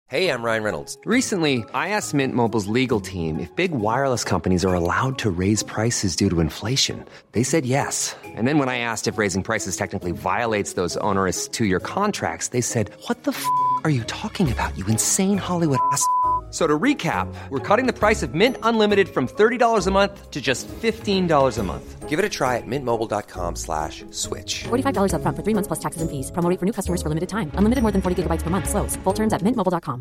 Hey, I'm Ryan Reynolds. Recently, I asked Mint Mobile's legal team if big wireless companies are allowed to raise prices due to inflation. They said yes. And then when I asked if raising prices technically violates those onerous two-year contracts, they said, "What the f*** are you talking about, you insane Hollywood ass?" So to recap, we're cutting the price of Mint Unlimited from $30 a month to just $15 a month. Give it a try at mintmobile.com/switch. $45 up front for 3 months plus taxes and fees. Promo rate for new customers for limited time. Unlimited more than 40 gigabytes per month. Slows full terms at mintmobile.com.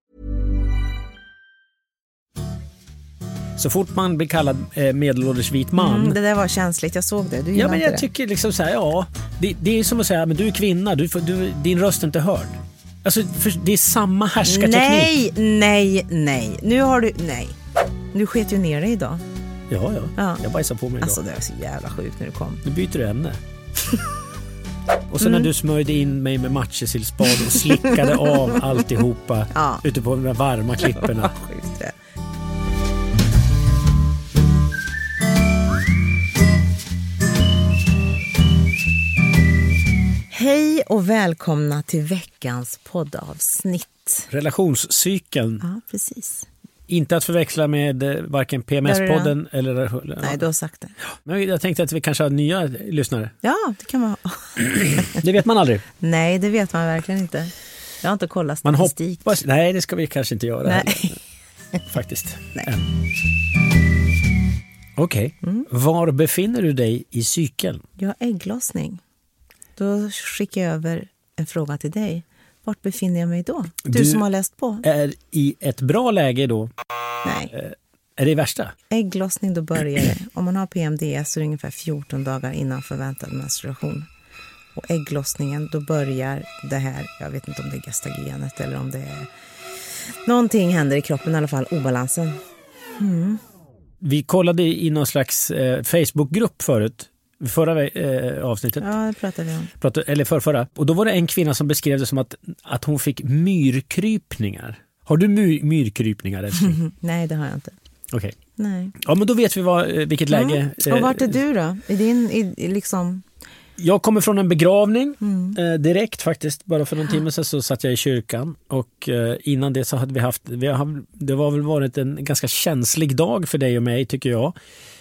Så fort man blir kallad medelålders vit man. Det där var känsligt, jag såg det. Ja, men jag tycker liksom så här, ja, det är som att säga, men du är kvinna, din röst är inte hörd. Alltså, det är samma härskarteknik. Nej. Nu sket ju ner dig idag. Ja. Jag bajsar på mig idag. Alltså det är så jävla sjukt när du kom. Nu byter du ämne. Och så när du smörjde in mig med matjesillspad och slickade av alltihopa ute på de varma klipporna. Sjukt det. Hej och välkomna till veckans poddavsnitt. Relationscykeln. Ja, precis. Inte att förväxla med varken PMS-podden eller... Nej, du har sagt det. Men jag tänkte att vi kanske har nya lyssnare. Ja, det kan man ha. Det vet man aldrig. Nej, det vet man verkligen inte. Jag har inte kollat statistik. Nej, det ska vi kanske inte göra. Nej. Faktiskt. Nej. Okej. Var befinner du dig i cykeln? Jag har ägglossning. Då skickar jag över en fråga till dig. Vart befinner jag mig då? Du som har läst på. Är i ett bra läge då? Nej. Är det värsta? Ägglossning, då börjar det. Om man har PMDS så är det ungefär 14 dagar innan förväntad menstruation. Och ägglossningen, då börjar det här, jag vet inte om det är gestagenet eller om det är... Någonting händer i kroppen i alla fall, obalansen. Vi kollade i någon slags Facebookgrupp förut. Förra avsnittet. Ja, det pratade vi om. Eller förra. Och då var det en kvinna som beskrev det som att hon fick myrkrypningar. Har du myrkrypningar? Nej, det har jag inte. Okej. Nej. Ja, men då vet vi vilket läge. Och vart är du då? Liksom... Jag kommer från en begravning direkt faktiskt. Bara för någon timme sedan så satt jag i kyrkan. Och innan det så hade det var väl varit en ganska känslig dag för dig och mig, tycker jag.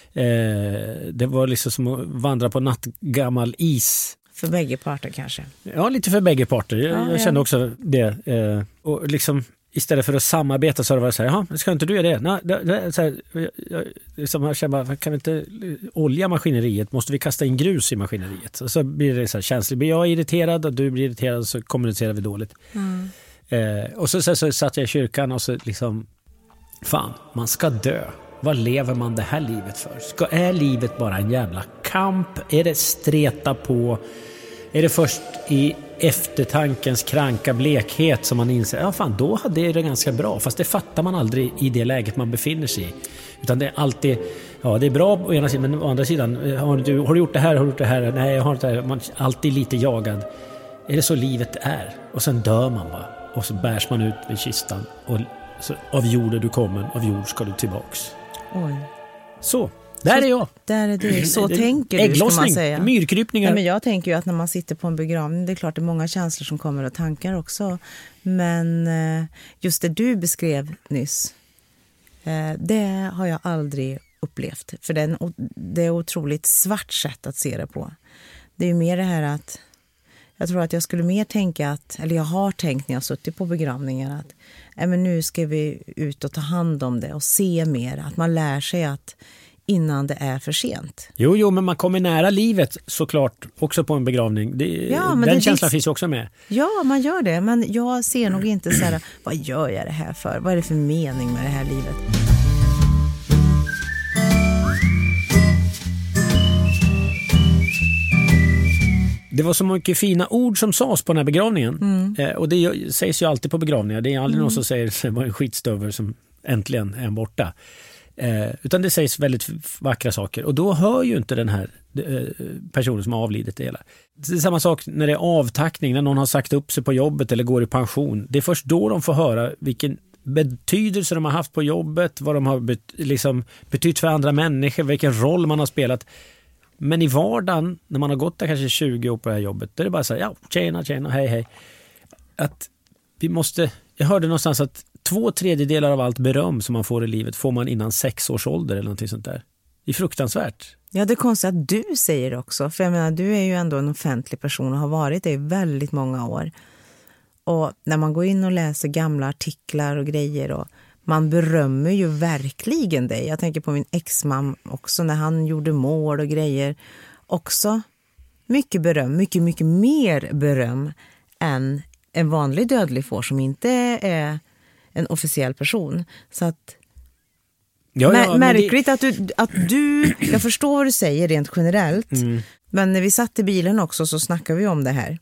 Det var liksom som att vandra på nattgammal is. För bägge parter kanske. Ja, lite för bägge parter. Jag kände också det. Och liksom istället för att samarbeta så har det varit så här, jaha, ska inte du göra det? Nej, så här, jag känner, kan vi inte olja maskineriet? Måste vi kasta in grus i maskineriet? Och så blir det så här känsligt. Blir jag irriterad och du blir irriterad så kommunicerar vi dåligt. Och så satt jag i kyrkan och så liksom, fan, man ska dö. Vad lever man det här livet för? Är livet bara en jävla kamp? Är det streta på? Är det först i eftertankens kranka blekhet som man inser, ja fan, då hade det ganska bra. Fast det fattar man aldrig i det läget man befinner sig i. Utan det är alltid, ja, det är bra å ena sidan, men å andra sidan, har du gjort det här? Har du gjort det här? Nej, jag har inte det här. Man är alltid lite jagad. Är det så livet är? Och sen dör man bara. Och så bärs man ut vid kistan. Och så, av jord du kommer, av jord ska du tillbaks. Oj. Så, där är jag. Där är du. Så tänker du, ägglossning, ska man säga. Myrkrypningar. Ja, men jag tänker ju att när man sitter på en begravning, det är klart det är många känslor som kommer och tankar också. Men just det du beskrev nyss, det har jag aldrig upplevt. För det är otroligt svart sätt att se det på. Det är ju mer det här att jag tror att jag skulle mer tänka att, eller jag har tänkt när jag suttit på begravningar att men nu ska vi ut och ta hand om det och se mer. Att man lär sig att innan det är för sent. Jo, men man kommer nära livet såklart också på en begravning. Den känslan finns också med. Ja, man gör det. Men jag ser nog inte så här, vad gör jag det här för? Vad är det för mening med det här livet? Det var så mycket fina ord som sades på den här begravningen. Och det sägs ju alltid på begravningar. Det är aldrig någon som säger att det var en skitstöver som äntligen är borta. Utan det sägs väldigt vackra saker. Och då hör ju inte den här personen som har avlidit det hela. Det är samma sak när det är avtackning, när någon har sagt upp sig på jobbet eller går i pension. Det är först då de får höra vilken betydelse de har haft på jobbet, vad de har betytt för andra människor, vilken roll man har spelat. Men i vardagen, när man har gått där kanske 20 år på det här jobbet, då är det bara så här, ja, tjena, hej. Att vi måste Jag hörde någonstans att 2/3 av allt beröm som man får i livet får man innan 6 års ålder eller någonting sånt där. Det är fruktansvärt. Ja, det är konstigt att du säger det också. För jag menar, du är ju ändå en offentlig person och har varit det i väldigt många år. Och när man går in och läser gamla artiklar och grejer och man berömmer ju verkligen dig. Jag tänker på min ex-man också när han gjorde mål och grejer. Också mycket beröm, mycket, mycket mer beröm än en vanlig dödlig får som inte är en officiell person. Så att märkligt att du, jag förstår vad du säger rent generellt, men när vi satt i bilen också så snackade vi om det här.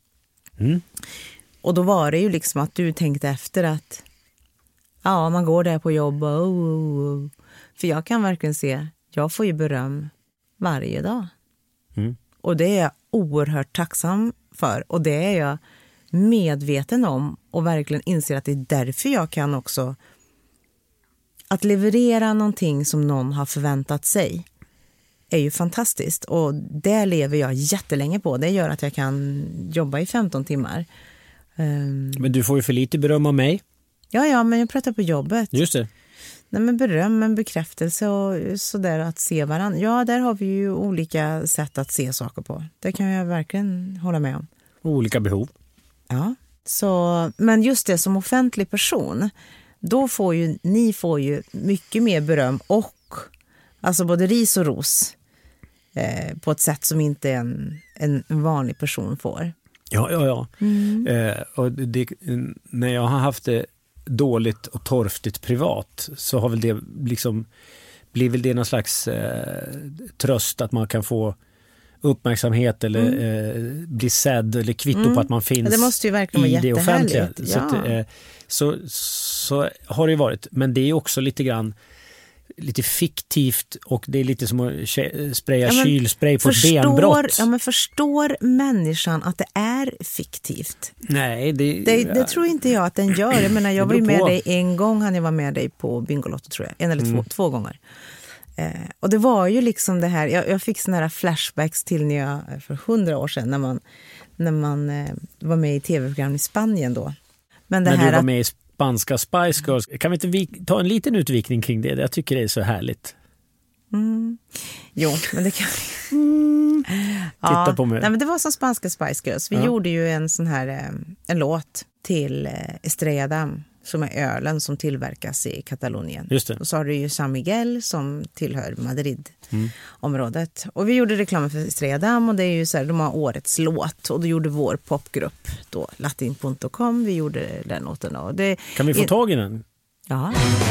Och då var det ju liksom att du tänkte efter att ja, man går där på jobb och för jag kan verkligen se, jag får ju beröm varje dag. Och det är jag oerhört tacksam för, och det är jag medveten om och verkligen inser att det är därför jag kan också att leverera någonting som någon har förväntat sig är ju fantastiskt, och det lever jag jättelänge på. Det gör att jag kan jobba i 15 timmar. Men du får ju för lite beröm av mig. Ja, men jag pratar på jobbet. Just det. Nej, men beröm, en bekräftelse och sådär, att se varandra. Ja, där har vi ju olika sätt att se saker på. Det kan jag verkligen hålla med om. Olika behov. Ja, så, men just det, som offentlig person, då får ju ni mycket mer beröm och alltså både ris och ros på ett sätt som inte en vanlig person får. Ja. Och när jag har haft det dåligt och torftigt privat så har väl det liksom blivit det någon slags tröst att man kan få uppmärksamhet eller bli sedd eller kvitto på att man finns, det måste ju verkligen vara i det offentliga. Ja. Så har det ju varit. Men det är också lite fiktivt, och det är lite som att spraya kylspray på ett benbrott. Ja, men förstår människan att det är fiktivt? Nej, det tror inte jag att den gör. Jag menar, jag var ju med dig en gång, han var med dig på Bingolotto tror jag. En eller två gånger. Och det var ju liksom det här, jag fick såna här flashbacks till när jag, för 100 år sedan när man var med i tv-program i Spanien då. Men det när här du var med i spanska Spice Girls, kan vi inte ta en liten utvikning kring det? Jag tycker det är så härligt. Jo, men det kan Titta på mig. Nej, men det var som spanska Spice Girls. Vi gjorde ju en sån här en låt till Estrella Damm, som är ölen som tillverkas i Katalonien. Just det. Och så har du ju San Miguel som tillhör Madrid-området. Och vi gjorde reklam för Estrella Damm, och det är ju så här, de har årets låt. Och då gjorde vår popgrupp då, Latin.com, vi gjorde den låten. Och det, kan vi få tag i den? Ja.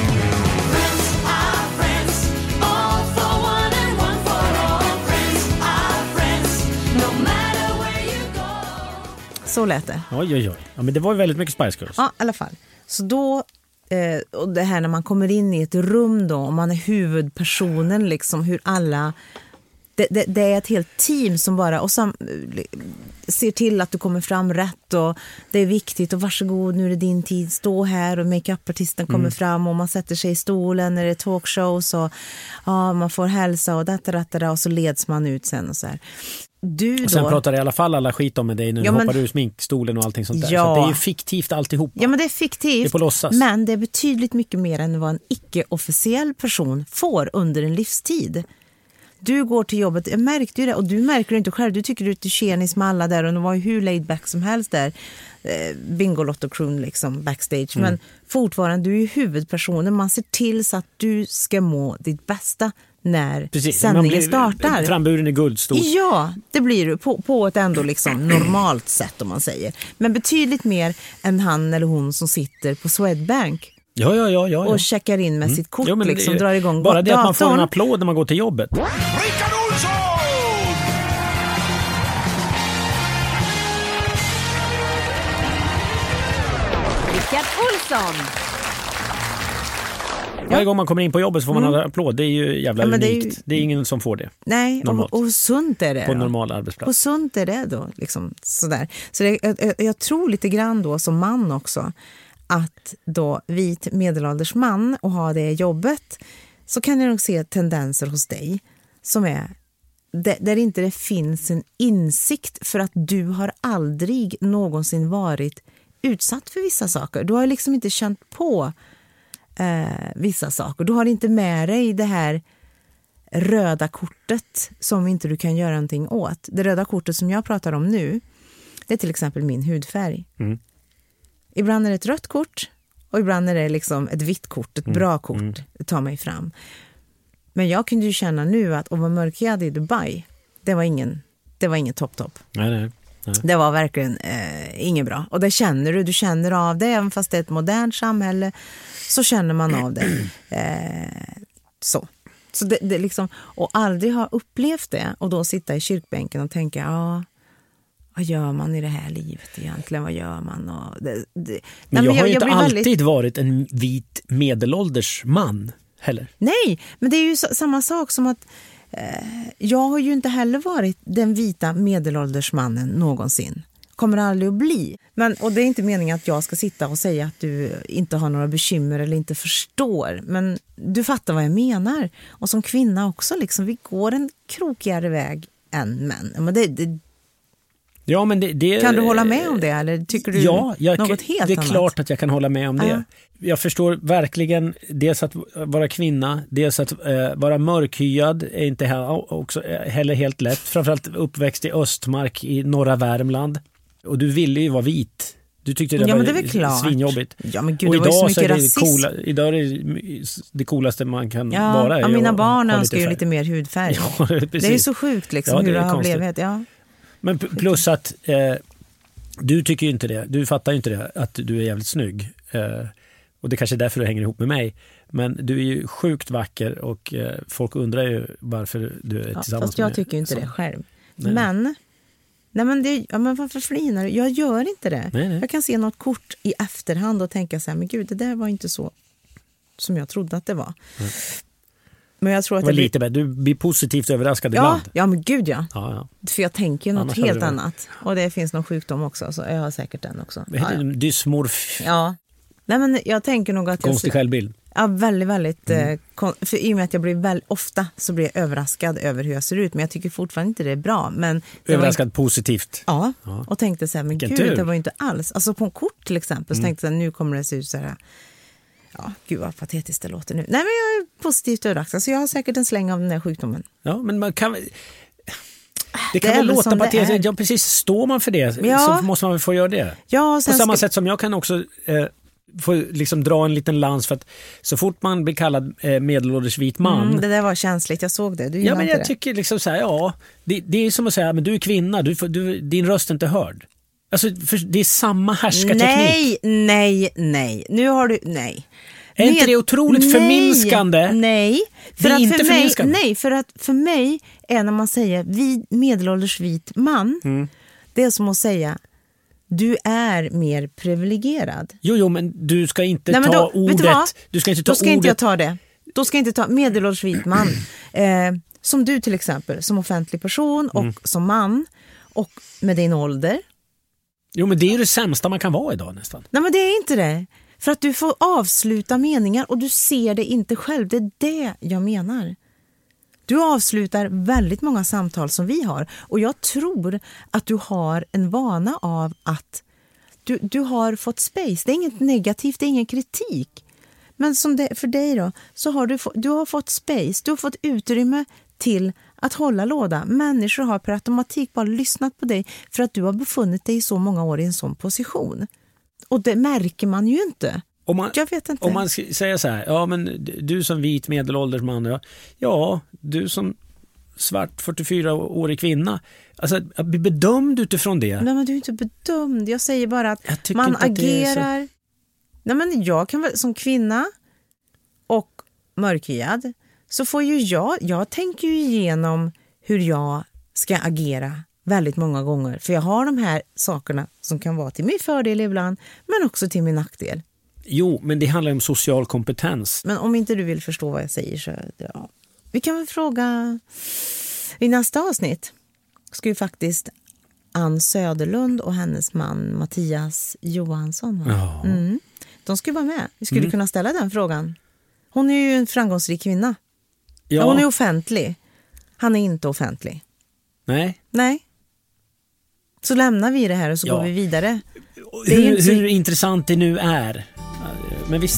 Så lät det. Oj. Ja, men det var ju väldigt mycket Spice Girls. Ja, i alla fall. Så då, och det här när man kommer in i ett rum då, och man är huvudpersonen, liksom hur alla, det är ett helt team som bara, och ser till att du kommer fram rätt, och det är viktigt, och varsågod, nu är det din tid, stå här, och make-up-artisten kommer fram, och man sätter sig i stolen när det är talkshow, så man får hälsa och detta, och så leds man ut sen och så här. Och sen pratar i alla fall alla skit om med dig när du hoppar ur sminkstolen och allting sånt där. Ja. Så det är ju fiktivt alltihop. Ja, men det är fiktivt. Det är på låtsas. Men det är betydligt mycket mer än vad en icke-officiell person får under en livstid. Du går till jobbet, jag märkte ju det, och du märker det inte själv. Du tycker du är tjenis med alla där, och de var ju hur laid back som helst där. Bingolotto-crew liksom backstage. Men fortfarande, du är ju huvudpersonen. Man ser till så att du ska må ditt bästa när sändningen startar. Framburen i guldstot. Ja, det blir du på ett ändå liksom normalt sätt, om man säger. Men betydligt mer än han eller hon som sitter på Swedbank. Ja. Och checkar in med sitt kort, liksom drar igång bara det datorn. Att man får en applåd när man går till jobbet. Rickard Olsson! Rickard Olsson! Varje gång man kommer in på jobbet så får man en applåd. Det är ju jävla unikt. Det är ingen som får det. Nej, och sunt är det. På en normal arbetsplats. Och sunt är det då, liksom sådär. Så jag tror lite grann då som man också, att då vit medelålders man och ha det jobbet, så kan jag nog se tendenser hos dig som är där inte det finns en insikt, för att du har aldrig någonsin varit utsatt för vissa saker. Du har liksom inte känt på vissa saker. Du har inte med dig det här röda kortet som inte du kan göra någonting åt. Det röda kortet som jag pratar om nu, det är till exempel min hudfärg. Ibland är det ett rött kort och ibland är det liksom ett vitt kort, ett bra kort. Det tar mig fram. Men jag kunde ju känna nu att vara mörkhyad i Dubai, det var ingen topp. Nej. Det var verkligen inget bra. Och det känner du känner av det, även fast det är ett modernt samhälle så känner man av det. Så det liksom, och aldrig ha upplevt det och då sitta i kyrkbänken och tänka, vad gör man i det här livet egentligen? Vad gör man? Och men jag har ju inte alltid varit en vit medelålders man heller. Nej, men det är ju samma sak som att jag har ju inte heller varit den vita medelålders mannen någonsin. Kommer aldrig att bli. Och det är inte meningen att jag ska sitta och säga att du inte har några bekymmer eller inte förstår. Men du fattar vad jag menar. Och som kvinna också, liksom, vi går en krokigare väg än män. Men ja, men det, kan du hålla med om det eller tycker du något helt annat? Det är klart att jag kan hålla med om det. Jag förstår verkligen dels att vara kvinna, dels att vara mörkhyad är inte heller helt lätt. Framförallt uppväxt i Östmark i norra Värmland. Och du ville ju vara vit. Du tyckte det var svinjobbigt. Ja, men gud, och det var ju så mycket rasism. Idag är det coolaste man kan vara. Ja, mina barn önskar ju lite mer hudfärg. Ja, det är så sjukt liksom, hur det har blivit. Ja. Men plus att du tycker ju inte det. Du fattar ju inte det, att du är jävligt snygg. Och det kanske är därför du hänger ihop med mig. Men du är ju sjukt vacker och folk undrar ju varför du är tillsammans med mig. Fast jag tycker ju inte det själv. Nej. Men varför flinar du? Jag gör inte det. Nej. Jag kan se något kort i efterhand och tänka så här, men gud, det där var inte så som jag trodde att det var. Men jag tror att det var lite bättre. Du blir positivt överraskad ibland. Ja, men gud ja. För jag tänker något annars helt annat. Och det finns någon sjukdom också, så jag har säkert den också. Dysmorf. Ja. Nej, men jag tänker nog att konstig självbild. Ja, väldigt, väldigt. För i och med att jag blir ofta så blir jag överraskad över hur jag ser ut. Men jag tycker fortfarande inte det är bra. Men överraskad positivt. Ja, och tänkte så här, men gud, det var ju inte alls. Alltså på en kort till exempel så tänkte jag så här, nu kommer det se ut så här. Ja, gud vad patetiskt det låter nu. Nej, men jag är positivt överraskad. Så jag har säkert en släng av den här sjukdomen. Ja, men man kan... Det kan väl låta patetiskt. Ja, precis. Står man för det så måste man väl få göra det. Ja, på samma sätt som jag kan också... får liksom dra en liten lans för att så fort man blir kallad medelålders vit man. Det där var känsligt, jag såg det. Ja, men jag tycker liksom så här, det är som att säga, men du är kvinna, din röst är inte hörd. Alltså, det är samma härskarteknik. Nej. Nu har du, nej. Är inte det otroligt förminskande? Nej. Det är inte förminskande. Nej, för att för mig är när man säger medelålders vit man, det är som att säga du är mer privilegierad. Jo, men du ska inte ta ordet. Du ska inte ta då ska ordet. Inte jag ta det. Då ska jag inte ta medelålders vit man. Som du till exempel, som offentlig person och som man och med din ålder. Jo, men det är ju det sämsta man kan vara idag nästan. Nej, men det är inte det. För att du får avsluta meningar och du ser det inte själv. Det är det jag menar. Du avslutar väldigt många samtal som vi har. Och jag tror att du har en vana av att du har fått space. Det är inget negativt, det är ingen kritik. Men som det, för dig då, så har du har fått space. Du har fått utrymme till att hålla låda. Människor har per automatik bara lyssnat på dig för att du har befunnit dig i så många år i en sån position. Och det märker man ju inte. Jag vet inte. Om man säger så här, ja men du som vit medelålders man, ja du som svart 44-årig kvinna, alltså bli bedömd utifrån det. Nej, men du är inte bedömd. Jag säger bara att man agerar. Så... Nej, men jag kan väl som kvinna och mörkhyad så får ju jag tänker ju igenom hur jag ska agera väldigt många gånger. För jag har de här sakerna som kan vara till min fördel ibland, men också till min nackdel. Jo, men det handlar om social kompetens. Men om inte du vill förstå vad jag säger så ja. Vi kan väl fråga i nästa avsnitt ska ju faktiskt Ann Söderlund och hennes man Mattias Johansson. Ja. De skulle vara med. Vi skulle kunna ställa den frågan. Hon är ju en framgångsrik kvinna. Ja. Hon är offentlig. Han är inte offentlig. Nej. Så lämnar vi det här och så Ja. går vi vidare. Det är ju inte så... Hur intressant det nu är. Men visst.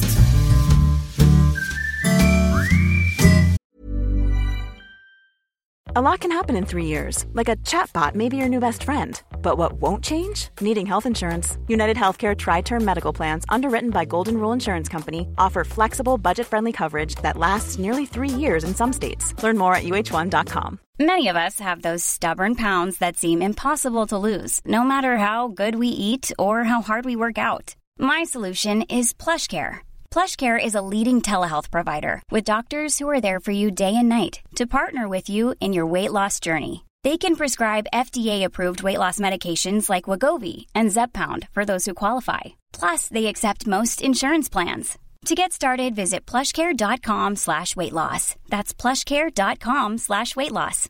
A lot can happen in 3 years, like a chatbot may be your new best friend. But what won't change? Needing health insurance. United Healthcare Tri-Term Medical Plans, underwritten by Golden Rule Insurance Company, offer flexible, budget-friendly coverage that lasts nearly 3 years in some states. Learn more at uh1.com. Many of us have those stubborn pounds that seem impossible to lose, no matter how good we eat or how hard we work out. My solution is PlushCare. PlushCare is a leading telehealth provider with doctors who are there for you day and night to partner with you in your weight loss journey. They can prescribe FDA-approved weight loss medications like Wegovy and Zepbound for those who qualify. Plus, they accept most insurance plans. To get started, visit plushcare.com/weightloss. That's plushcare.com/weightloss.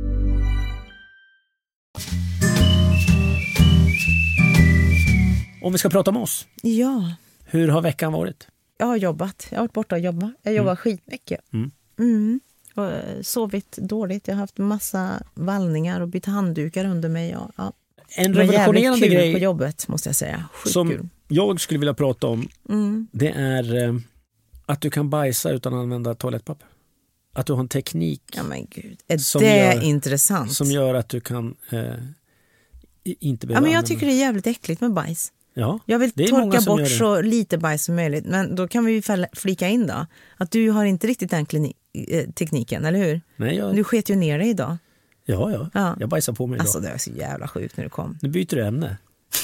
Om vi ska prata om oss. Ja. Hur har veckan varit? Jag har jobbat. Jag har varit borta och jobbat. Jag jobbar skitmycket. Och sovit dåligt. Jag har haft massa vallningar och bytt handdukar under mig. Ja. En Det var jävligt revolutionerande kul grej på jobbet, måste jag säga. Sjukt som kul. jag skulle vilja prata om, det är att du kan bajsa utan att använda toalettpapper. Att du har en teknik Ja men gud, är som det gör- intressant? som gör att du kan inte behöva Ja, men jag använda- tycker det är jävligt äckligt med bajs. Ja, Jag vill det är många torka som bort gör det. så lite bajs som möjligt. Men då kan vi ju flika in då. Att du har inte riktigt den tekniken, eller hur? Nej, Du sket ju ner dig idag. ja. Jag bajsar på mig idag. Alltså det var så jävla sjukt när du kom. Nu byter du ämne.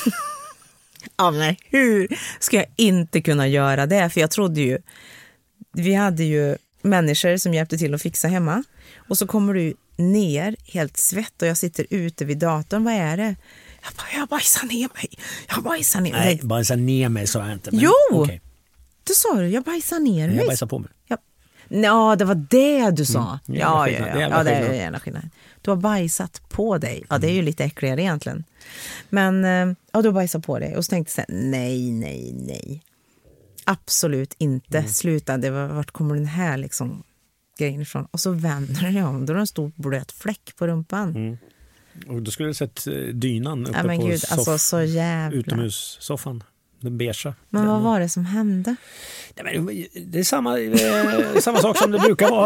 Ja, men hur ska jag inte kunna göra det? För jag trodde ju, vi hade ju människor som hjälpte till att fixa hemma. Och så kommer du ner helt svett och jag sitter ute vid datorn. Vad är det? Jag bajsar ner mig. Nej, bajsa ner mig så jag inte. Men, Jo! okej. Du sa det, jag bajsar ner mig. Jag bajsar på mig. Ja, det var det du sa. Jävla Ja, skillnad. det är jävla skillnad. Du har bajsat på dig. Ja, det är ju lite äckligare egentligen. Men ja, du har bajsat på dig. Och så tänkte jag, nej. Absolut inte. Sluta, vart kommer den här liksom grejen ifrån? Och så vänder jag om. Då är det en stor blöt fläck på rumpan. Och då skulle du sett dynan uppe Ja, men på gud, alltså så jävla. utomhussoffan. Den beigea. Men vad var det som hände? Nej, men det är samma sak som det brukar vara.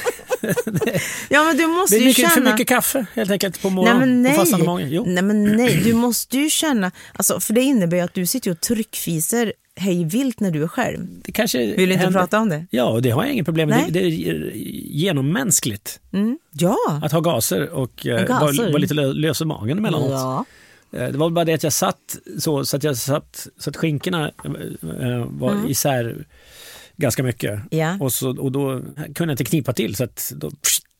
Ja, men du måste Det är ju mycket, känna... för mycket kaffe helt enkelt på morgonen. På fastande magen. Jo. Nej, du måste ju känna... Alltså, för det innebär ju att du sitter och tryckfiser hej vilt när du är själv. Det kanske Vill du inte prata om det? Ja, det har jag ingen problem med. Nej. Det är genommänskligt Ja. att ha gaser och gaser. vara lite lös i magen emellanåt. Ja. Det var bara det att jag satt så att skinkorna var isär ganska mycket. Ja. Och då kunde jag inte knipa till så att då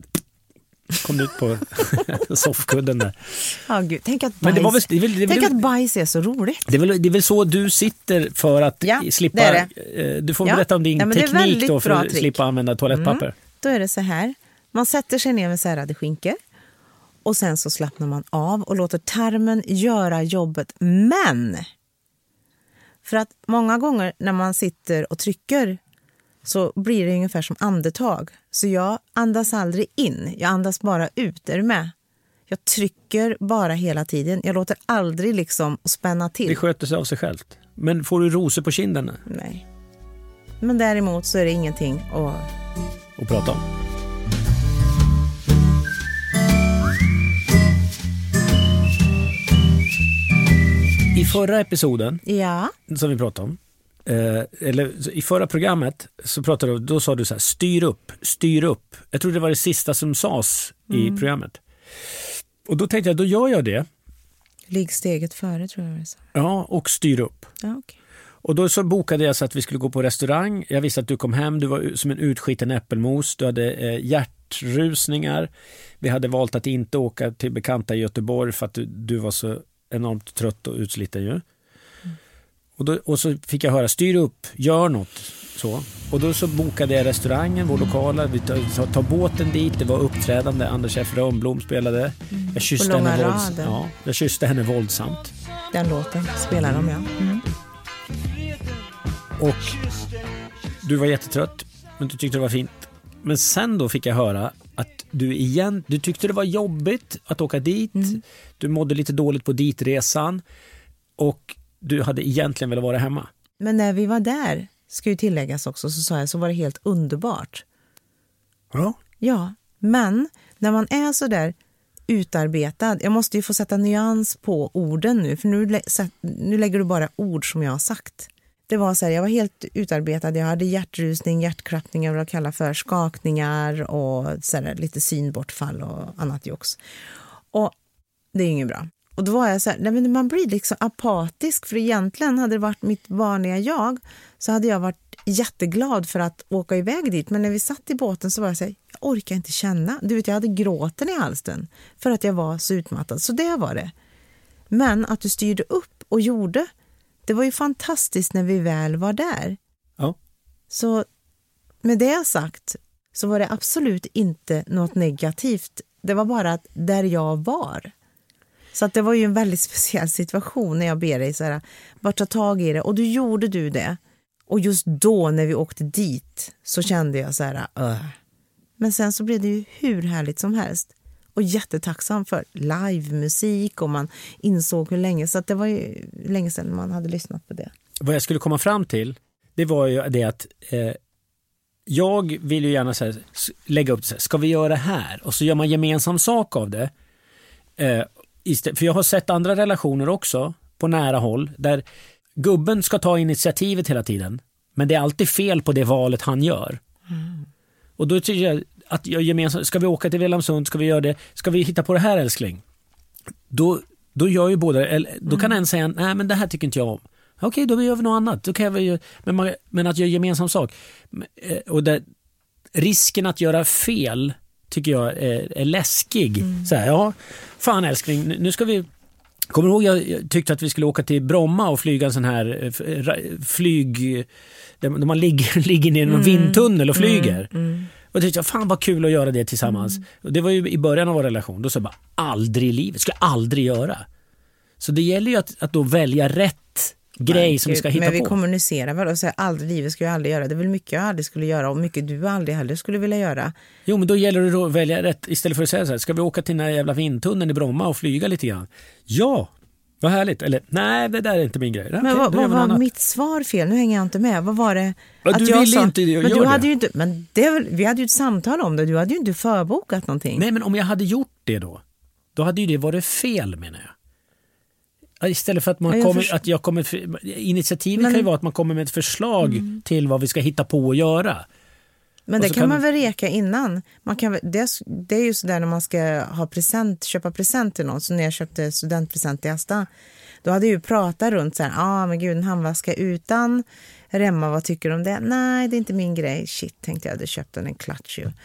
kom det ut på soffkudden där. Ja, gud. Tänk att Men bajs, det var tänk att bajs är så roligt. det är väl så du sitter för att slippa... det är Du får Ja. berätta om din Ja, men det är teknik väldigt då för bra att trick. slippa använda toalettpapper. Då är det så här. Man sätter sig ner med särade skinkor. Och sen så slappnar man av och låter tarmen göra jobbet. Men! För att många gånger när man sitter och trycker så blir det ungefär som andetag. Så jag andas aldrig in. Jag andas bara ut. Är du med? Jag trycker bara hela tiden. Jag låter aldrig liksom spänna till. Det sköter sig av sig självt. Men får du rosor på kinden? Nej. Men däremot så är det ingenting Och prata om. I förra episoden Ja. som vi pratade om, eller i förra programmet så pratade då sa du så här, styr upp. Jag tror det var det sista som sades i programmet. Och då tänkte jag, då gör jag det. Ligg steget före, tror jag det sa. Ja, och styr upp. Ja, okej. Och då så bokade jag så att vi skulle gå på restaurang. Jag visste att du kom hem, du var som en utskiten äppelmos. Du hade hjärtrusningar. Vi hade valt att inte åka till bekanta i Göteborg för att du var så enormt trött och utsliten ju. Och så fick jag höra, styr upp, gör något. Så. Och då så bokade jag restaurangen, vår lokala. Vi tar båten dit, det var uppträdande. Anders F. Rönnblom spelade. Jag kysste jag kysste henne våldsamt. Den låten spelar de, ja. Och du var jättetrött, men du tyckte det var fint. Men sen då fick jag höra att du tyckte det var jobbigt att åka dit. Du mådde lite dåligt på ditresan och du hade egentligen velat vara hemma. Men när vi var där, ska ju tilläggas också, så sa jag, så var det helt underbart. Ja. Ja, men när man är så där utarbetad, jag måste ju få sätta nyans på orden nu, för nu lägger du bara ord som jag har sagt. Det var så här, jag var helt utarbetad, jag hade hjärtrusning, hjärtklappningar, vad jag kallar för skakningar och så här, lite synbortfall och annat jox. Och det är inget bra. Och då var jag så här, nej, men man blir liksom apatisk, för egentligen hade det varit mitt vanliga jag, så hade jag varit jätteglad för att åka iväg dit. Men när vi satt i båten så var jag så här, jag orkar inte känna. Du vet, jag hade gråten i halsen för att jag var så utmattad. Så det var det. Men att du styrde upp och gjorde, det var ju fantastiskt när vi väl var där. Ja. Så med det sagt så var det absolut inte något negativt. Det var bara att där jag var. Så att det var ju en väldigt speciell situation när jag ber dig så här, bara ta tag i det. Och då gjorde du det. Och just då när vi åkte dit så kände jag så här, Men sen så blev det ju hur härligt som helst. Och jättetacksam för livemusik, och man insåg hur länge, så att det var ju länge sedan man hade lyssnat på det. Vad jag skulle komma fram till, det var ju det att jag vill ju gärna så här, lägga upp det så här, ska vi göra det här? Och så gör man gemensam sak av det. För jag har sett andra relationer också på nära håll där gubben ska ta initiativet hela tiden, men det är alltid fel på det valet han gör. Och då tycker jag att jag gemensamt, ska vi åka till Vilhelmsund, ska vi göra det, ska vi hitta på det här, älskling? Då gör ju båda, då kan en säga, nej men det här tycker inte jag om. Okej, då gör vi något annat. Då kan vi, men att göra gemensam sak. Och risken att göra fel tycker jag är läskig. Så här, ja, fan älskling, nu ska vi... Kommer du ihåg, jag tyckte att vi skulle åka till Bromma och flyga en sån här flyg... Där man ligger ner i en vindtunnel och flyger. Och tyckte jag, fan vad kul att göra det tillsammans. Och det var ju i början av vår relation. Då sa jag bara, aldrig i livet. Skulle jag aldrig göra. Så det gäller ju att då välja rätt grej som vi ska hitta på. Men vi kommunicerar väl och säger aldrig i livet ska jag aldrig göra. Det är väl mycket jag aldrig skulle göra och mycket du aldrig heller skulle vilja göra. Jo, men då gäller det att välja rätt istället för att säga så här, ska vi åka till den här jävla vindtunneln i Bromma och flyga lite grann? Ja, vad härligt. Eller nej, det där är inte min grej. Men okej, vad var mitt svar fel? Nu hänger jag inte med. Vad var det? Att du ville inte göra det. Men du hade ju inte, men vi hade ju ett samtal om det. Du hade ju inte förbokat någonting. Nej, men om jag hade gjort det då hade ju det varit fel, menar jag. Istället för att initiativet kan ju vara att man kommer med ett förslag till vad vi ska hitta på och göra. Men det kan man väl reka innan. Det är ju sådär när man ska köpa present till någon. Så när jag köpte studentpresent till Asta, då hade jag ju pratat runt så här, men gud, en handväska utan remma, vad tycker du om det? Nej, det är inte min grej. Shit, tänkte jag hade köpt en klatsch ju.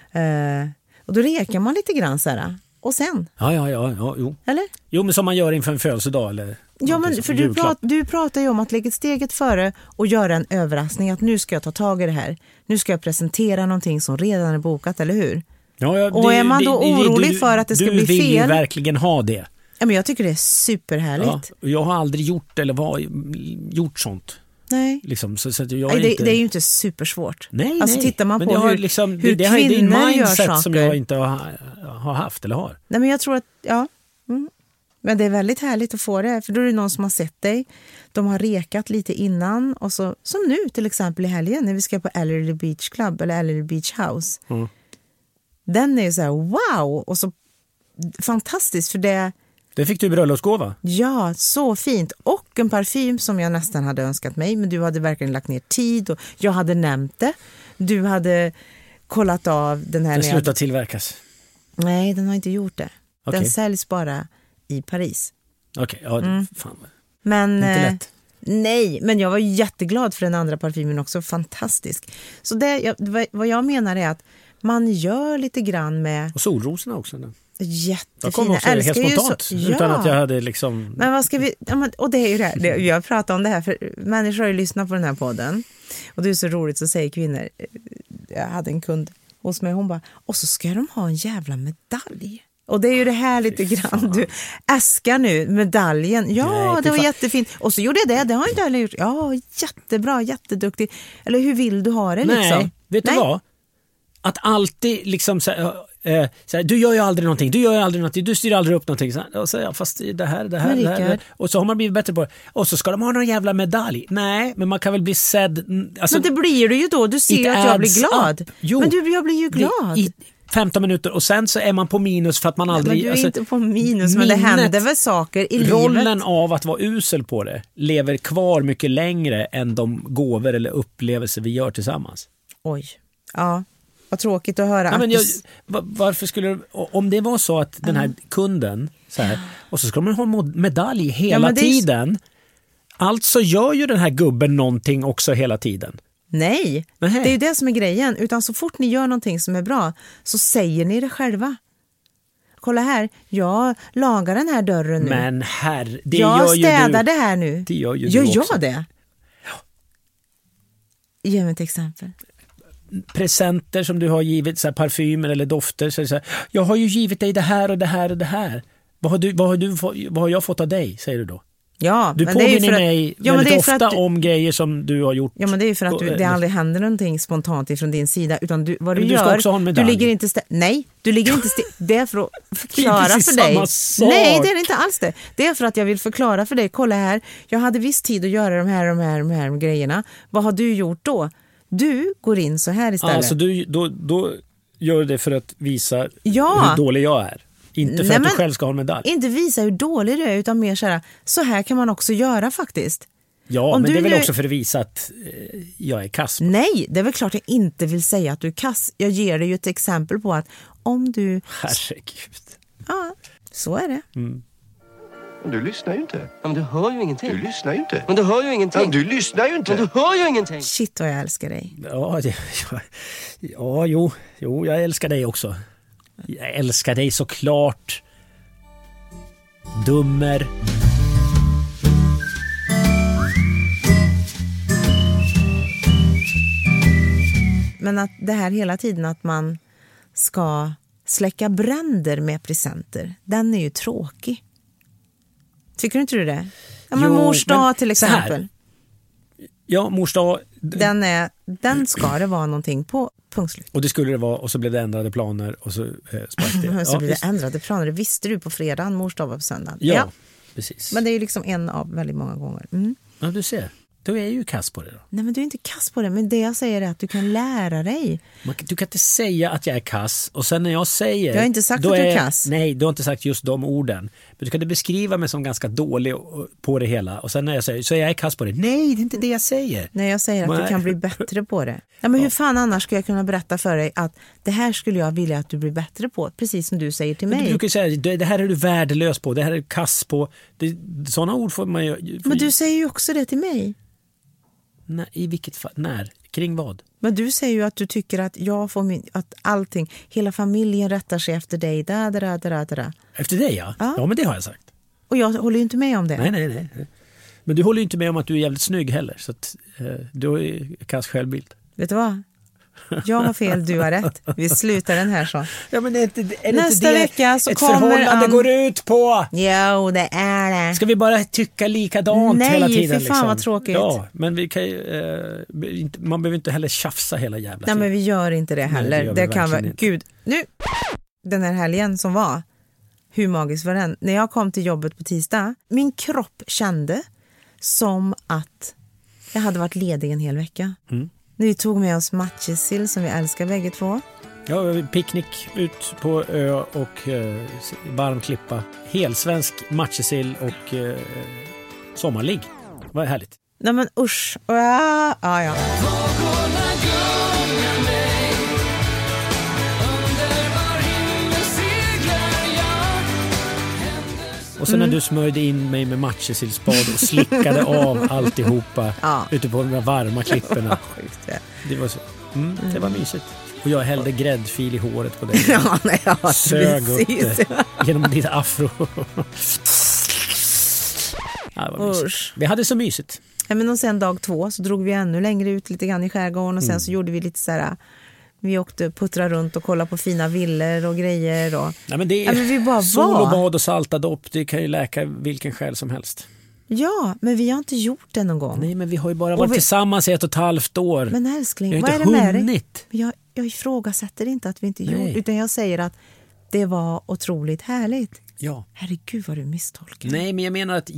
Och då rekar man lite grann så här. Och sen? Ja, jo. Eller? Jo, men som man gör inför en födelsedag eller... Ja, men för du pratar ju om att lägga steget före och göra en överraskning, att nu ska jag ta tag i det här. Nu ska jag presentera någonting som redan är bokat, eller hur? Ja, och är man då orolig för att det ska bli fel... Du vill ju verkligen ha det. Ja, men jag tycker det är superhärligt. Ja, jag har aldrig gjort gjort sånt. Nej. Liksom, så det är ju inte supersvårt. Nej, alltså tittar man men på hur det är kvinnor en gör mindset saker som jag inte har haft eller har. Nej, men jag tror att men det är väldigt härligt att få det, för då är det någon som har sett dig. De har rekat lite innan och så, som nu till exempel i helgen när vi ska på Ellery Beach Club eller Ellery Beach House. Den är ju så här wow, och så fantastiskt, för det fick du i bröllopsgåva. Ja, så fint. Och en parfym som jag nästan hade önskat mig, men du hade verkligen lagt ner tid och jag hade nämnt det. Du hade kollat av den här... Den slutar tillverkas. Nej, den har inte gjort det. Okay. Den säljs bara i Paris. Okej, fan. Men, inte lätt. Nej, men jag var jätteglad för den andra parfymen också. Fantastisk. Så vad jag menar är att man gör lite grann med... Och solrosorna också. Jättefina. Jag kom också helt spontant, utan att jag hade liksom... Men vad ska vi... och det är ju det här. Jag pratar om det här, för människor har ju lyssnat på den här podden. Och det är så roligt, så säger kvinnor... Jag hade en kund hos mig, hon bara... Och så ska de ha en jävla medalj. Och det är ju det här lite grann. Du äskar nu medaljen. Ja, nej, det var jättefint. Och så gjorde jag det har inte heller gjort. Ja, jättebra, jätteduktig. Eller hur vill du ha det liksom? Nej, vet du vad? att alltid liksom så här, du gör ju aldrig någonting, du styr aldrig upp någonting. Och så, fast det här. Och så har man blivit bättre på det. Och så ska de ha någon jävla medalj. Nej, men man kan väl bli sedd. Alltså, men det blir du ju då. Du ser att jag blir glad. Jo, men jag blir ju glad. I 15 minuter och sen så är man på minus för att man aldrig... Men du är inte på minus, men det händer väl saker i livet. Rollen av att vara usel på det lever kvar mycket längre än de gåvor eller upplevelser vi gör tillsammans. Oj, ja. Vad tråkigt att höra. Ja, men varför skulle om det var så att den här kunden så här, och så ska man ha medalj hela tiden. Alltså gör ju den här gubben någonting också hela tiden. Nej, det är ju det som är grejen. Utan så fort ni gör någonting som är bra så säger ni det själva. Kolla här, jag lagar den här dörren nu. Men det jag gör ju städar du. Det här nu. Det gör ju du också. Jag det? Ja. Ge mig ett exempel. Presenter som du har givit, så här, parfymer eller dofter, så här, jag har ju givit dig det här och det här och det här. Vad har jag fått av dig, säger du då? Ja, du påminner mig väldigt ofta om grejer som du har gjort. Ja, men det är för att det aldrig händer någonting spontant ifrån din sida, utan vad du du gör, du ligger inte du ligger inte det är för att förklara för dig. Nej, det är inte alls det. Det är för att jag vill förklara för dig. Kolla här, jag hade viss tid att göra de här grejerna. Vad har du gjort då? Du går in så här istället. Alltså då gör det för att visa hur dålig jag är. Inte för att du själv ska ha en medalj. Inte visa hur dålig du är, utan mer så här kan man också göra faktiskt. Ja, men det är väl också för att visa att jag är kass. Nej, det är väl klart jag inte vill säga att du är kass. Jag ger dig ju ett exempel på att om du... Herregud. Ja, så är det. Men du lyssnar ju inte. Men du hör ju ingenting. Du lyssnar ju inte. Men du hör ju ingenting. Ja, du lyssnar ju inte. Men du hör ju ingenting. Shit vad jag älskar dig. Jo, jag älskar dig också. Jag älskar dig såklart. Dummer. Men att det här hela tiden att man ska släcka bränder med presenter, den är ju tråkig. Tycker inte du det? Ja, men mors dag till exempel. Ja, mors dag. Den ska det vara någonting på, punkt slut. Och det skulle det vara, och så blev det ändrade planer och så sparkade så blev det ändrade planer. Det visste du på fredagen, mors dag var på söndagen. Ja, precis. Men det är ju liksom en av väldigt många gånger. Ja, du ser. Du är ju kass på det då. Nej, men du är inte kass på det. Men det jag säger är att du kan lära dig. Du kan inte säga att jag är kass. Och sen när jag säger... Jag har inte sagt att du är kass. Nej, du har inte sagt just de orden. Men du kan beskriva mig som ganska dålig på det hela. Och sen när jag säger, så är jag kass på det. Nej, det är inte det jag säger. Nej, jag säger att du kan bli bättre på det. Ja, men hur fan annars ska jag kunna berätta för dig att det här skulle jag vilja att du blir bättre på. Precis som du säger till mig. Du brukar säga, det här är du värdelös på. Det här är kass på. Sådana ord får man ju... Men du säger ju också det till mig. Nej, i vilket fall? När? Kring vad? Men du säger ju att du tycker att jag får att allting, hela familjen rättar sig efter dig. Efter dig, ja. Ja, men det har jag sagt. Och jag håller ju inte med om det. Nej. Men du håller ju inte med om att du är jävligt snygg heller. Så att du har ju kass självbild. Vet du vad? Jag har fel, du har rätt. Vi slutar den här så. Ja, men är nästa vecka så ett kommer förhållande går ut på? Jo, det är det. Ska vi bara tycka likadant hela tiden? Nej, för fan vad tråkigt. Ja, men vi kan man behöver inte heller tjafsa hela jävla tiden. Nej, men vi gör inte det heller. Nej, det kan vara gud. Nu den här helgen som var, hur magisk var den? När jag kom till jobbet på tisdag, min kropp kände som att jag hade varit ledig en hel vecka. När vi tog med oss matjessill som vi älskar bägge två. Ja, picknick ut på ö och varm klippa. Helsvensk matjessill och sommarligg. Vad härligt. Nej, men usch. Ja. Och sen när du smörjde in mig med matjessillspad och slickade av alltihopa ute på de där varma klipporna. Det var så. Det var mysigt. Och jag hällde gräddfil i håret på dig. Sög upp det genom ditt afro. Det var mysigt. Vi hade så mysigt. Ja, men och sen dag 2 så drog vi ännu längre ut lite grann i skärgården. Och sen så gjorde vi lite så här... Vi åkte puttra runt och kolla på fina villor och grejer. Och... Nej, men det är vi bara sol och bad och salta dopp. Det kan ju läka vilken själ som helst. Ja, men vi har inte gjort det någon gång. Nej, men vi har ju bara varit tillsammans i 1,5 år. Men älskling, jag vad har är inte det med hunnit. dig? jag ifrågasätter inte att vi inte gjorde, utan jag säger att det var otroligt härligt. Ja. Herregud vad du misstolkar. Nej, men jag menar att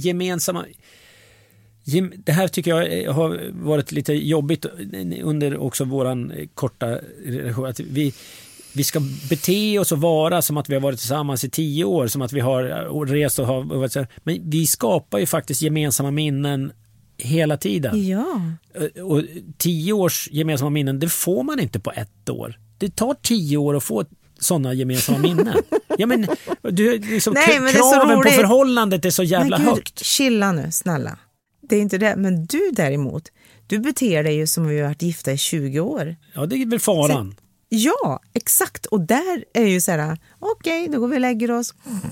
det här tycker jag har varit lite jobbigt under också våran korta relation. Att vi ska bete oss och vara som att vi har varit tillsammans i 10 år, som att vi har rest och har, men vi skapar ju faktiskt gemensamma minnen hela tiden. Ja. Och 10 års gemensamma minnen, det får man inte på 1 år. Det tar 10 år att få sådana gemensamma minnen. Ja, men liksom, kraven på förhållandet är så jävla högt. Chilla nu, snälla. Det är inte det, men du däremot, du beter dig ju som om vi har varit gifta i 20 år. Ja, det är väl faran. Ja, exakt. Och där är ju så här, okej, då går vi och lägger oss.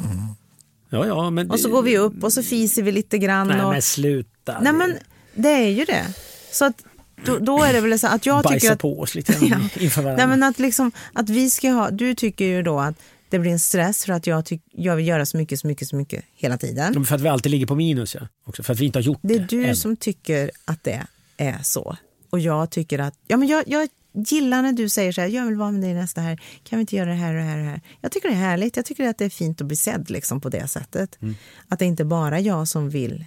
Ja, men och så går vi upp och så fiser vi lite grann. Nej, men sluta. Nej, men det är ju det. Så att då är det väl så att jag bajsa tycker att på oss lite inför varandra. Nej, men att liksom att vi ska ha, du tycker ju då att det blir en stress för att jag vill göra så mycket hela tiden. Ja, för att vi alltid ligger på minus, ja. Också för att vi inte har gjort det. Det är du än. som tycker att det är så. Och jag tycker att jag gillar när du säger så här, jag vill vara med dig nästa här. Kan vi inte göra det här och det här och det här? Jag tycker det är härligt. Jag tycker att det är fint att bli sedd liksom på det sättet. Att det inte bara jag som vill.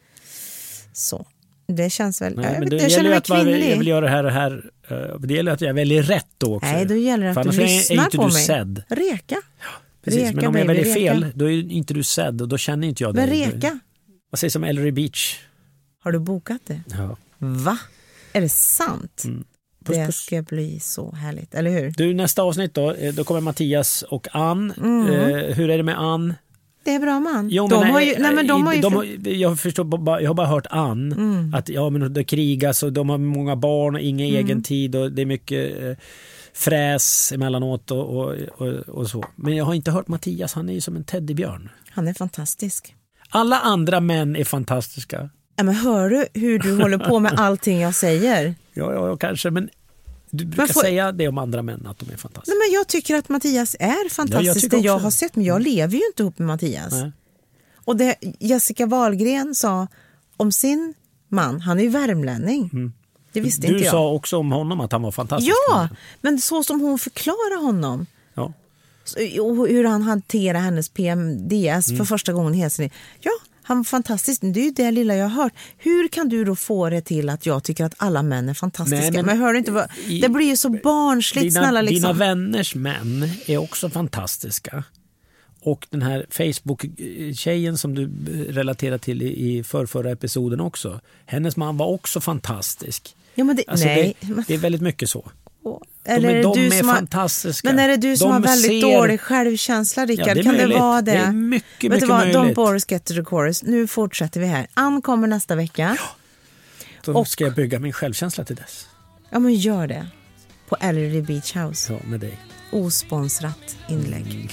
Så. Det känns väl... Nej, men det gäller att jag vill göra det här och här. Det gäller att jag väljer rätt då också. Nej, då gäller det att du lyssnar på mig. Sedd. Reka. Ja, precis. Reka, men om jag väljer fel, då är inte du sedd och då känner inte jag det. Men reka. Vad säger som Ellery Beach? Har du bokat det? Ja. Va? Är det sant? Puss, det puss. ska bli så härligt, eller hur? Du, nästa avsnitt då kommer Mattias och Ann. Hur är det med Ann? Det är bra man. Jo, de men, har ju, jag förstår, jag har bara hört Ann att men det krigas och de har många barn och ingen egen tid och det är mycket fräs emellanåt och så. Men jag har inte hört Mattias, han är ju som en teddybjörn. Han är fantastisk. Alla andra män är fantastiska. Ja, men hör du hur du håller på med allting jag säger? Ja, kanske, men du brukar säga det om andra män att de är fantastiska. Nej, men jag tycker att Mattias är fantastisk. Ja, jag har sett, men jag lever ju inte ihop med Mattias. Nej. Och det Jessica Wahlgren sa om sin man, han är ju värmlänning. Det visste inte jag. Du sa också om honom att han var fantastisk. Ja, men så som hon förklarar honom. Ja. Och hur han hanterar hennes PMDS för första gången hesen. Ja, han var fantastisk. Det är ju det lilla jag har hört. Hur kan du då få det till att jag tycker att alla män är fantastiska? Nej, men hör du inte vad... Det blir ju så barnsligt, snälla liksom. Dina vänners män är också fantastiska. Och den här Facebook-tjejen som du relaterar till i förra episoden också. Hennes man var också fantastisk. Ja, men det är väldigt mycket så. Eller de är fantastiska. Men är det du som har väldigt dålig självkänsla, Rickard? Kan det vara det? Det är mycket möjligt. Don't bore us, get to the chorus. Nu fortsätter vi här. Ann kommer nästa vecka. Ja. Då ska jag bygga min självkänsla till dess. Ja, men gör det. På Ellery Beach House. Ja, med dig. Osponsrat inlägg.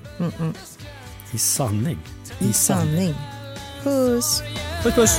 I sanning. I sanning. Puss. Puss, puss.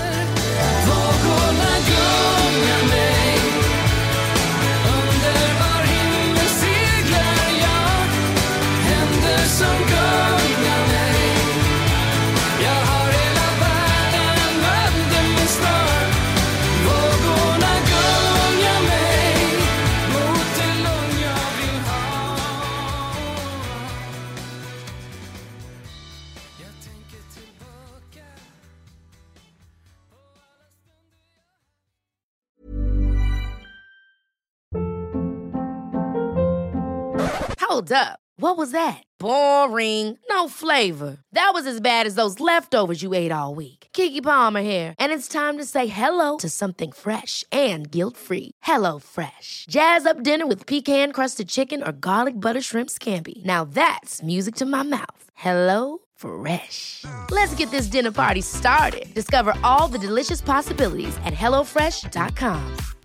Hold up. What was that? Boring. No flavor. That was as bad as those leftovers you ate all week. Keke Palmer here, and it's time to say hello to something fresh and guilt-free. Hello Fresh. Jazz up dinner with pecan-crusted chicken or garlic butter shrimp scampi. Now that's music to my mouth. Hello Fresh. Let's get this dinner party started. Discover all the delicious possibilities at HelloFresh.com.